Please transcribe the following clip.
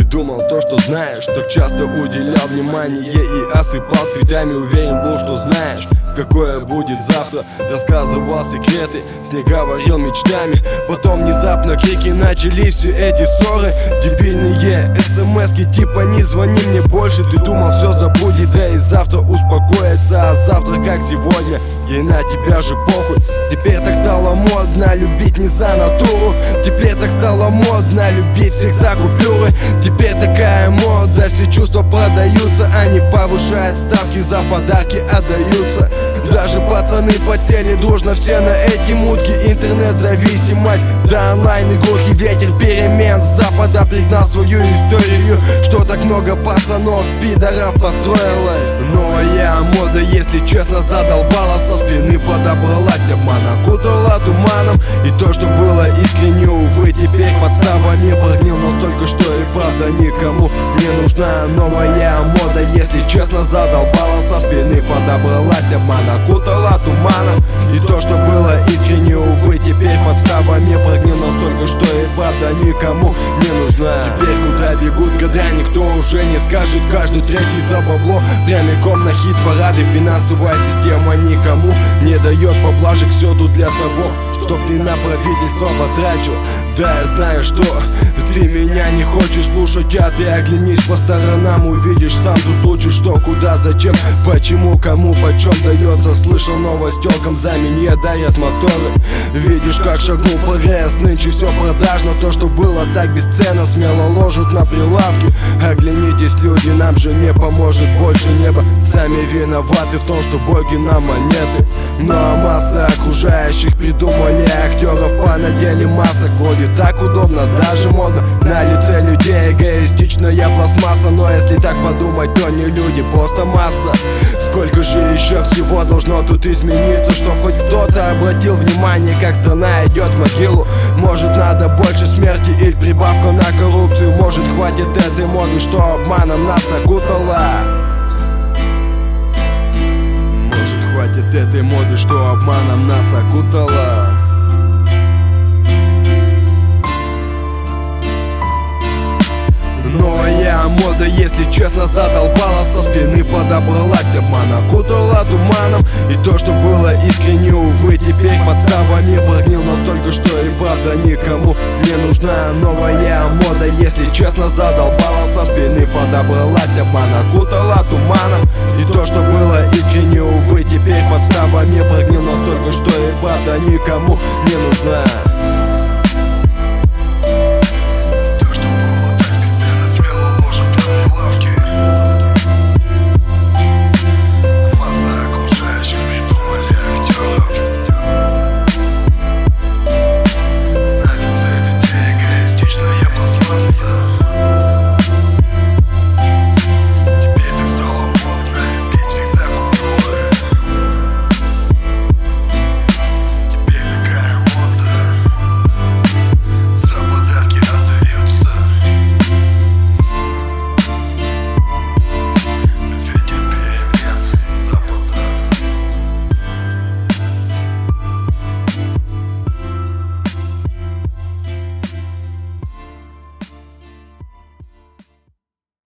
думал то, что знаешь. Так часто уделял внимание и осыпал цветами. Уверен был, что знаешь, какое будет завтра. Рассказывал секреты, с ней говорил мечтами. Потом внезапно крики начались, все эти ссоры. Дебильные смски типа не звони мне больше. Ты думал все забудет, да и завтра успокоится. А завтра как сегодня, ей на тебя же похуй. Теперь так стало модно любить не за натуру. Теперь так стало модно любить всех за купюры. Теперь такая мода, все чувства продаются. Они повышают ставки, за подарки отдаются. Даже пацаны подсели дружно все на эти мутки. Интернет-зависимость, да онлайн-игрухи. Ветер перемен с запада пригнал свою историю. Что так много пацанов, пидоров построилось. Новая мода, если честно, задолбала. Со спины подобралась, обман окутала туманом. И то, что было искренне, увы, теперь подставами прогнил настолько, что и правда никому не нужна. Новая мода, если честно, задолбала. Со спины подобралась, обман окутала туманом. И то, что было искренне, увы, теперь подставами прогнил настолько, что и правда никому не нужна. Теперь куда бегут года, никто уже не скажет. Каждый третий за бабло, прямиком на хит-парады. Финансовая система никому не дает поблажек. Все тут для того, чтоб ты на правительство потрачил. Да, я знаю, что ты меня не хочешь слушать, а ты оглянись по сторонам, увидишь сам тут лучше, что, куда, зачем, почему, кому, почем дается. Слышал новость, телкам за меня дарят моторы. Видишь, как шагнул прогресс, нынче все продажно. То, что было так бесценно, смело ложат на прилавки. Оглянитесь, люди, нам же не поможет больше небо. Сами виноваты в том, что боги нам монеты. Ну а масса окружающих придумали актеров, понадели масок. Вроде так удобно, даже модно. На лице людей эгоистичная пластмасса. Но если так подумать, то не люди, просто масса. Сколько же еще всего должно тут измениться, чтоб хоть кто-то обратил внимание, как страна идет в могилу. Может, надо больше смерти или прибавку на коррупцию. Может, хватит этой моды, что обманом нас окутала. Может, хватит этой моды, что обманом нас окутала. Новая мода, если честно, задолбала. Со спины подобралась, обман окутала туманом. И то, что было искренне, увы, теперь подставами прогнил настолько, что и правда никому не нужна. Новая мода, если честно, задолбала. Со спины подобралась, обман окутала туманом. И то, что было искренне, увы, теперь подставами прогнил настолько, что и правда никому не нужна.